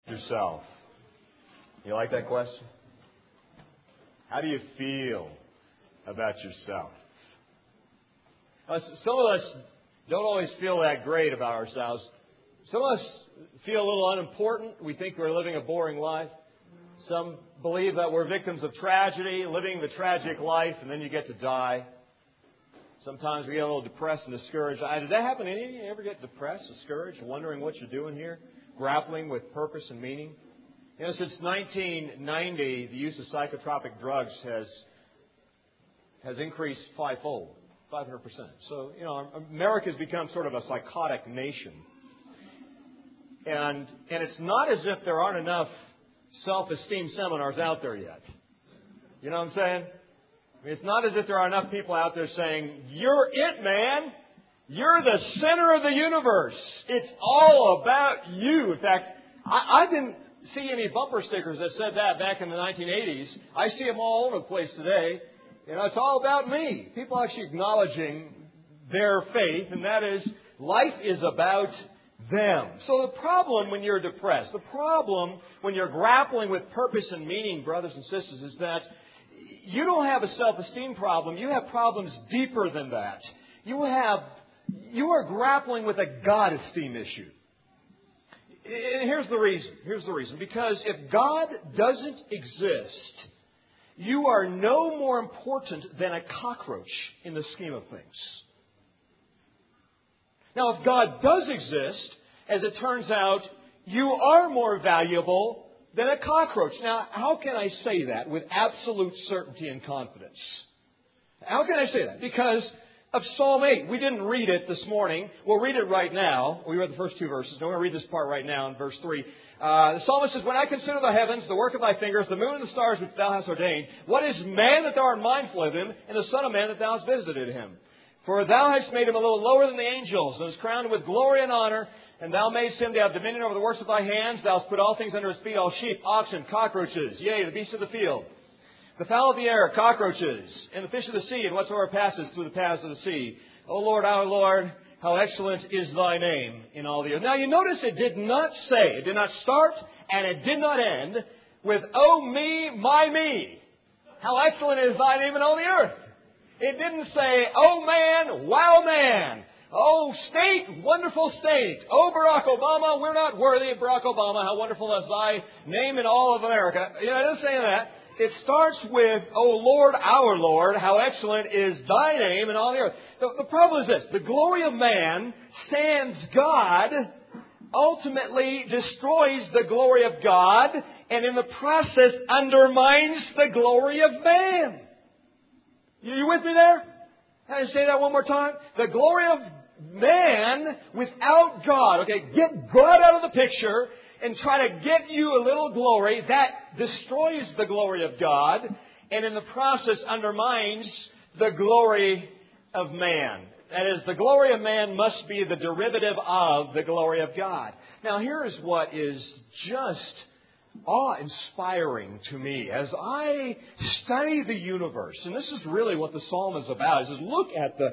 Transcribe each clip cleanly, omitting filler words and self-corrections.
yourself? You like that question? How do you feel about yourself? Some of us don't always feel that great about ourselves. Some of us feel a little unimportant. We think we're living a boring life. Some believe that we're victims of tragedy, living the tragic life, and then you get to die. Sometimes we get a little depressed and discouraged. Does that happen to any of you? You ever get depressed, discouraged, wondering what you're doing here? Grappling with purpose and meaning? Since 1990, the use of psychotropic drugs has increased fivefold, 500%. So, America's become sort of a psychotic nation. And it's not as if there aren't enough self-esteem seminars out there yet. You know what I'm saying? It's not as if there are enough people out there saying, "You're it, man. You're the center of the universe. It's all about you." In fact, I didn't see any bumper stickers that said that back in the 1980s. I see them all over the place today. It's all about me. People actually acknowledging their faith, and that is, life is about them. So the problem when you're depressed, the problem when you're grappling with purpose and meaning, brothers and sisters, is that you don't have a self-esteem problem. You have problems deeper than that. You are grappling with a God-esteem issue. And here's the reason. Because if God doesn't exist, you are no more important than a cockroach in the scheme of things. Now, if God does exist, as it turns out, you are more valuable than a cockroach. Now, how can I say that with absolute certainty and confidence? How can I say that? Because of Psalm 8. We didn't read it this morning. We'll read it right now. We read the first two verses. Now, we're going to read this part right now in verse 3. The psalmist says, "When I consider the heavens, the work of thy fingers, the moon and the stars which thou hast ordained, what is man that thou art mindful of him, and the son of man that thou hast visited him? For thou hast made him a little lower than the angels, and hast crowned him with glory and honor. And thou madest him to have dominion over the works of thy hands. Thou hast put all things under his feet, all sheep, oxen, cockroaches, yea, the beasts of the field, the fowl of the air, cockroaches, and the fish of the sea, and whatsoever passes through the paths of the sea. O Lord, our Lord, how excellent is thy name in all the earth." Now you notice it did not start, and it did not end with, "Oh me, my me, how excellent is thy name in all the earth." It didn't say, "Oh man, wow man. Oh, state, wonderful state. Oh, Barack Obama, we're not worthy of Barack Obama. How wonderful is thy name in all of America." It doesn't say that. It starts with, "O Lord, our Lord, how excellent is thy name in all the earth." The problem is this. The glory of man sans God ultimately destroys the glory of God, and in the process undermines the glory of man. You with me there? Can I say that one more time? The glory of man without God. Okay, get God out of the picture and try to get you a little glory. That destroys the glory of God, and in the process undermines the glory of man. That is, the glory of man must be the derivative of the glory of God. Now, here is what is just awe-inspiring to me as I study the universe. And this is really what the psalm is about. It says, look at the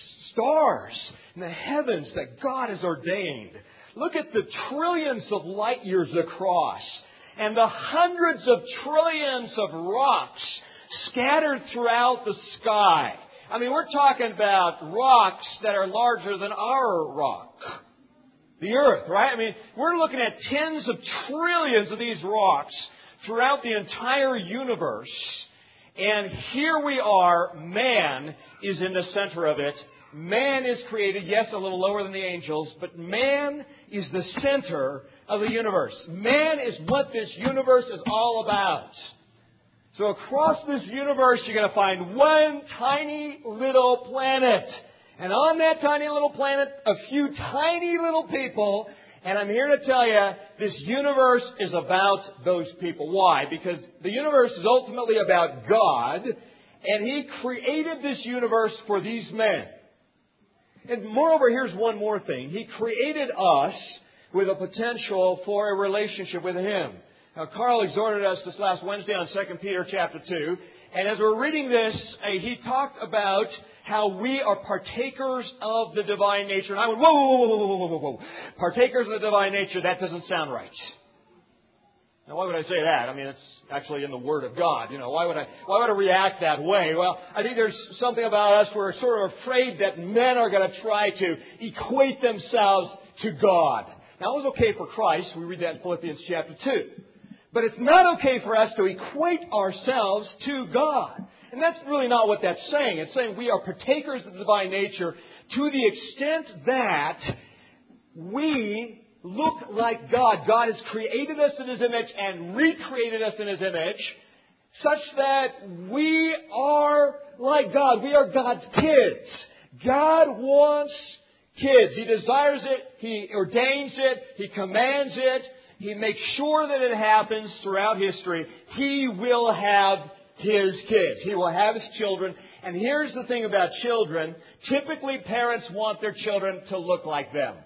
stars and the heavens that God has ordained. Look at the trillions of light years across and the hundreds of trillions of rocks scattered throughout the sky. I mean, we're talking about rocks that are larger than our rock. The earth, right? I mean, we're looking at tens of trillions of these rocks throughout the entire universe. And here we are, man is in the center of it. Man is created, yes, a little lower than the angels, but man is the center of the universe. Man is what this universe is all about. So across this universe, you're going to find one tiny little planet. And on that tiny little planet, a few tiny little people. And I'm here to tell you, this universe is about those people. Why? Because the universe is ultimately about God. And He created this universe for these men. And moreover, here's one more thing. He created us with a potential for a relationship with Him. Now, Carl exhorted us this last Wednesday on 2 Peter chapter 2. And as we're reading this, he talked about how we are partakers of the divine nature. And I went, whoa. Partakers of the divine nature, that doesn't sound right. Now, why would I say that? I mean, it's actually in the Word of God. Why would I react that way? Well, I think there's something about us we're sort of afraid that men are going to try to equate themselves to God. Now, it was okay for Christ. We read that in Philippians chapter 2. But it's not okay for us to equate ourselves to God. And that's really not what that's saying. It's saying we are partakers of the divine nature to the extent that we look like God. God has created us in His image and recreated us in His image such that we are like God. We are God's kids. God wants kids. He desires it. He ordains it. He commands it. He makes sure that it happens throughout history. He will have His kids. He will have His children. And here's the thing about children. Typically, parents want their children to look like them.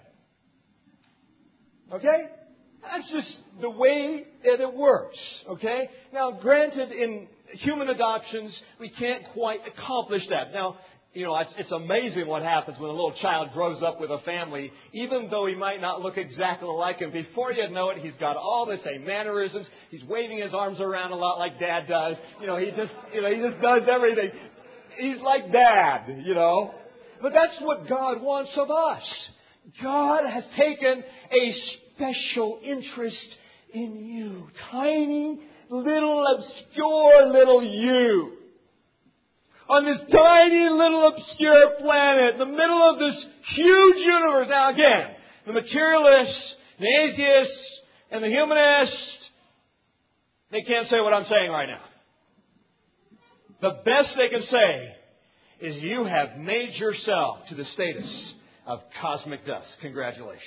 Okay? That's just the way that it works. Okay? Now, granted, in human adoptions, we can't quite accomplish that. Now, it's amazing what happens when a little child grows up with a family. Even though he might not look exactly like him, before you know it, he's got all the same mannerisms. He's waving his arms around a lot like Dad does. He just does everything. He's like Dad, But that's what God wants of us. God has taken a special interest in you. Tiny, little, obscure little you. On this tiny, little, obscure planet, in the middle of this huge universe. Now again, the materialists, the atheists, and the humanists, they can't say what I'm saying right now. The best they can say is you have made yourself to the status of cosmic dust. Congratulations.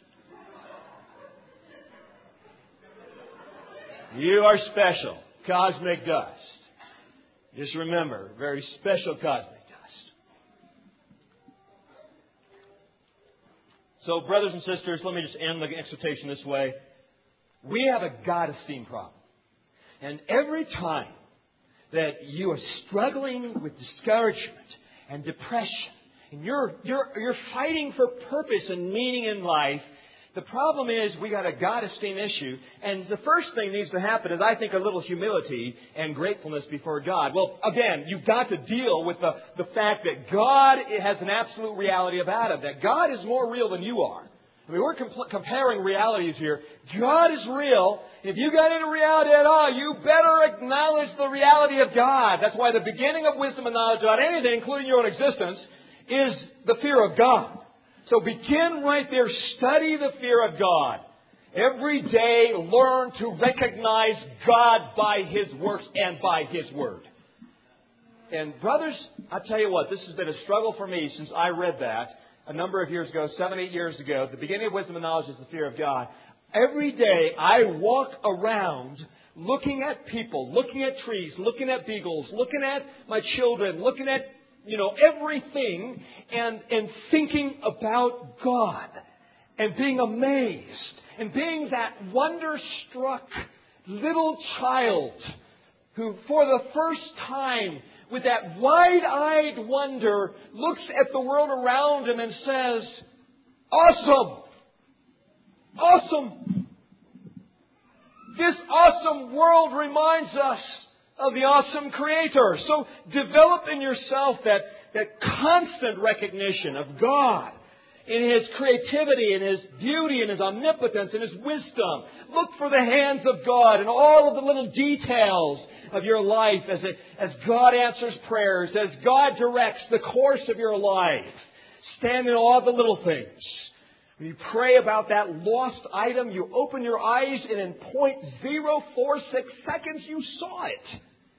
You are special. Cosmic dust. Just remember, very special cosmic dust. So, brothers and sisters, let me just end the exhortation this way. We have a God esteem problem. And every time that you are struggling with discouragement and depression, and you're fighting for purpose and meaning in life, the problem is we got a God esteem issue. And the first thing that needs to happen is, I think, a little humility and gratefulness before God. Well, again, you've got to deal with the fact that God has an absolute reality about Him. That God is more real than you are. I mean, we're comparing realities here. God is real. If you got any reality at all, you better acknowledge the reality of God. That's why the beginning of wisdom and knowledge about anything, including your own existence, is the fear of God. So begin right there. Study the fear of God. Every day, learn to recognize God by His works and by His Word. And brothers, I tell you what, this has been a struggle for me since I read that a number of years ago, 7, 8 years ago. The beginning of wisdom and knowledge is the fear of God. Every day, I walk around looking at people, looking at trees, looking at beagles, looking at my children, looking at everything, and thinking about God, and being amazed, and being that wonder-struck little child who, for the first time, with that wide-eyed wonder, looks at the world around him and says, "Awesome! Awesome!" This awesome world reminds us of the awesome Creator. So develop in yourself that constant recognition of God in His creativity, in His beauty, in His omnipotence, in His wisdom. Look for the hands of God in all of the little details of your life as God answers prayers, as God directs the course of your life. Stand in awe of the little things. When you pray about that lost item, you open your eyes and in 0.046 seconds you saw it.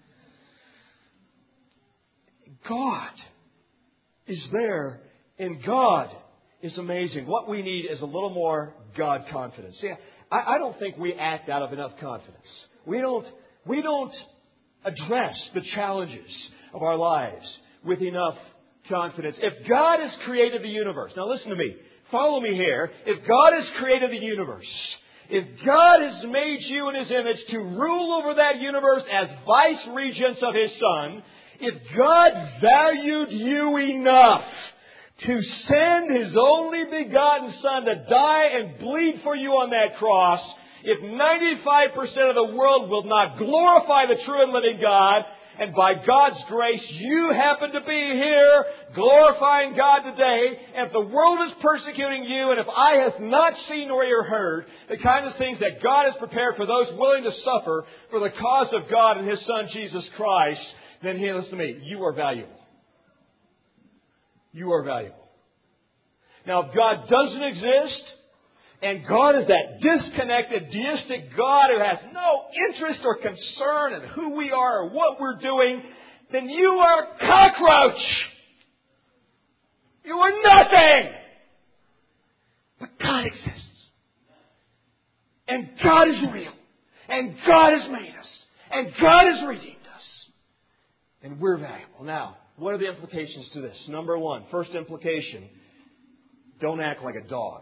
God is there, and God is amazing. What we need is a little more God confidence. See, I don't think we act out of enough confidence. We don't address the challenges of our lives with enough confidence. If God has created the universe, now listen to me. Follow me here. If God has created the universe, if God has made you in His image to rule over that universe as vice-regents of His Son, if God valued you enough to send His only begotten Son to die and bleed for you on that cross, If 95% of the world will not glorify the true and living God, and by God's grace, you happen to be here glorifying God today. And if the world is persecuting you, and if eye has not seen nor ear heard the kind of things that God has prepared for those willing to suffer for the cause of God and His Son, Jesus Christ, then here, listen to me, you are valuable. You are valuable. Now, if God doesn't exist, and God is that disconnected, deistic God who has no interest or concern in who we are or what we're doing, then you are a cockroach. You are nothing. But God exists. And God is real. And God has made us. And God has redeemed us. And we're valuable. Now, what are the implications to this? Number one, first implication, don't act like a dog.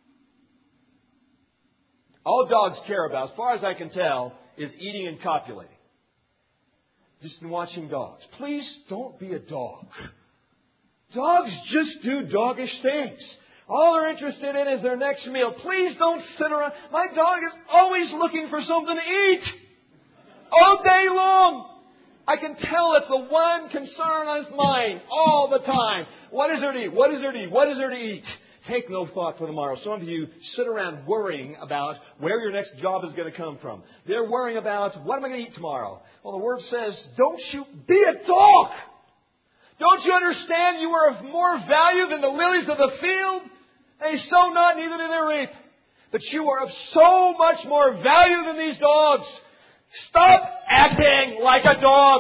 All dogs care about, as far as I can tell, is eating and copulating. Just in watching dogs. Please don't be a dog. Dogs just do doggish things. All they're interested in is their next meal. Please don't sit around. My dog is always looking for something to eat. All day long. I can tell it's the one concern on his mind all the time. What is there to eat? What is there to eat? What is there to eat? Take no thought for tomorrow. Some of you sit around worrying about where your next job is going to come from. They're worrying about, what am I going to eat tomorrow? Well, the Word says, don't you be a dog. Don't you understand you are of more value than the lilies of the field? They sow not, neither do they reap. But you are of so much more value than these dogs. Stop acting like a dog.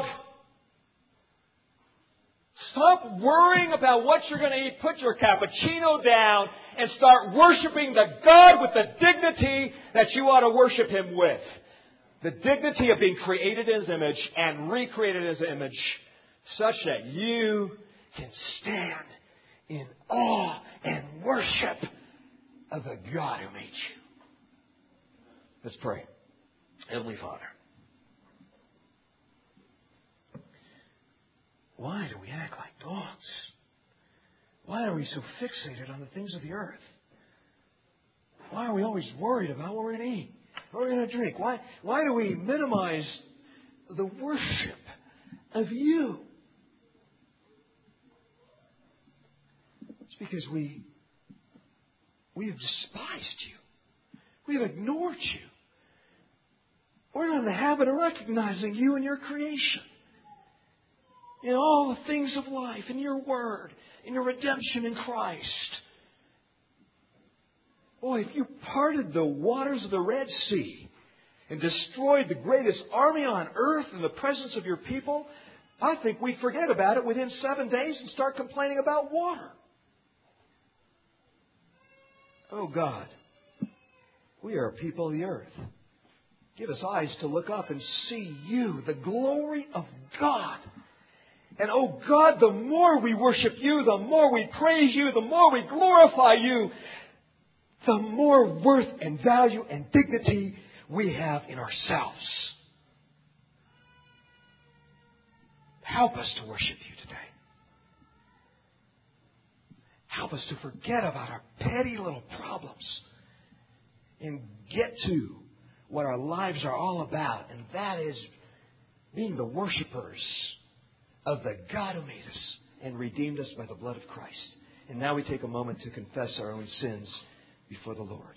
Stop worrying about what you're going to eat. Put your cappuccino down and start worshiping the God with the dignity that you ought to worship Him with. The dignity of being created in His image and recreated in His image, such that you can stand in awe and worship of the God who made you. Let's pray. Heavenly Father, why do we act like dogs? Why are we so fixated on the things of the earth? Why are we always worried about what we're going to eat, what we're going to drink? Why do we minimize the worship of You? It's because we have despised You. We have ignored You. We're not in the habit of recognizing You and Your creation. In all the things of life, in Your Word, in Your redemption in Christ. Boy, if You parted the waters of the Red Sea and destroyed the greatest army on earth in the presence of Your people, I think we'd forget about it within 7 days and start complaining about water. Oh God, we are a people of the earth. Give us eyes to look up and see You, the glory of God. And oh God, the more we worship You, the more we praise You, the more we glorify You, the more worth and value and dignity we have in ourselves. Help us to worship You today. Help us to forget about our petty little problems and get to what our lives are all about, and that is being the worshipers of the God who made us and redeemed us by the blood of Christ. And now we take a moment to confess our own sins before the Lord.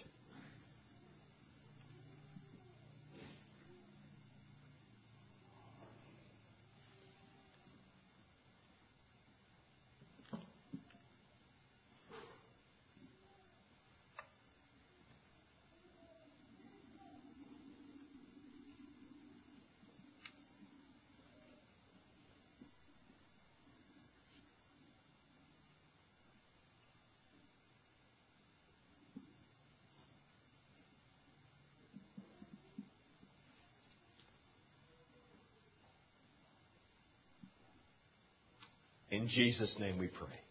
In Jesus' name we pray.